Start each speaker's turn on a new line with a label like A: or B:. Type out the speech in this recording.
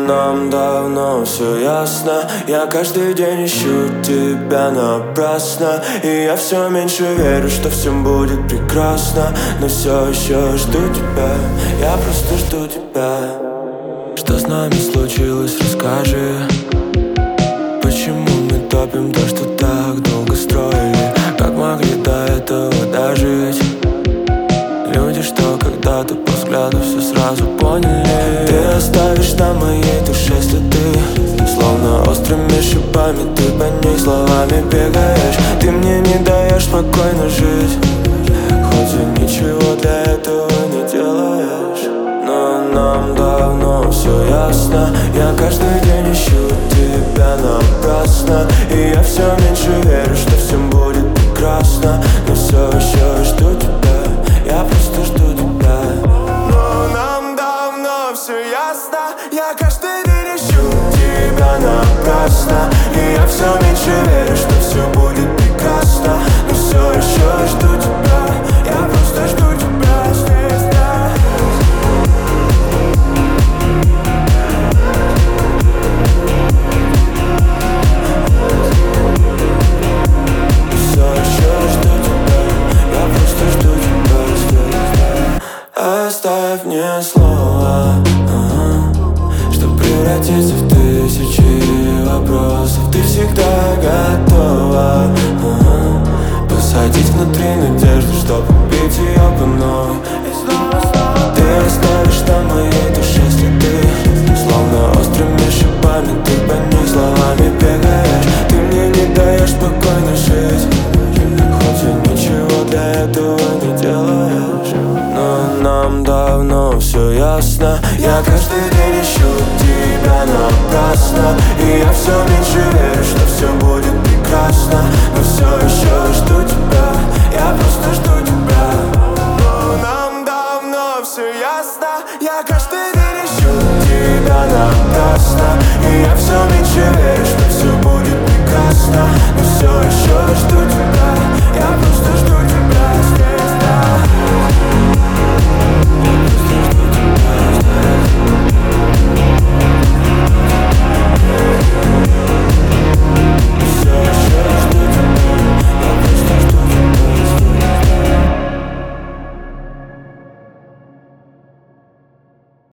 A: нам давно все ясно. Я каждый день ищу тебя напрасно, и я все меньше верю, что все будет прекрасно. Но все еще жду тебя, я просто жду тебя. Что с нами случилось, расскажи. Почему мы топим то, что так долго строили? Как могли до этого дожить? Люди, что когда-то по взгляду все сразу поняли. Ты оставишь на моей душе следы, словно острыми шипами ты по ней словами бегаешь. Ты мне не даешь спокойно жить, хоть и ничего для этого не делаешь. Но нам давно все ясно. Я каждый день ищу тебя напрасно, и я все меньше верю, что все будет прекрасно. Но все еще жду тебя, я просто жду тебя. Но нам давно все ясно. Я каждый день ищу тебя напрасно, и я все меньше верю, что все будет прекрасно. Но все еще жду тебя, я просто жду тебя. Оставь мне слово, чтоб превратиться в тысячи вопросов. Ты всегда готова посадить внутри надежду, чтоб убить ее по новой. Ты оставишь на моей душе следы, словно острыми шипами ты по ней словами бегаешь. Ты мне не даешь спокойно жить, хоть и ничего для этого не делаешь. Но нам давно все ясно. Я каждый день ищу тебя напрасно, и я все меньше верю, что все будет прекрасно. Но все еще жду тебя, я просто жду тебя. Но нам давно все ясно. Я каждый день ищу тебя напрасно, и я все меньше верю, что все будет прекрасно. Но все еще жду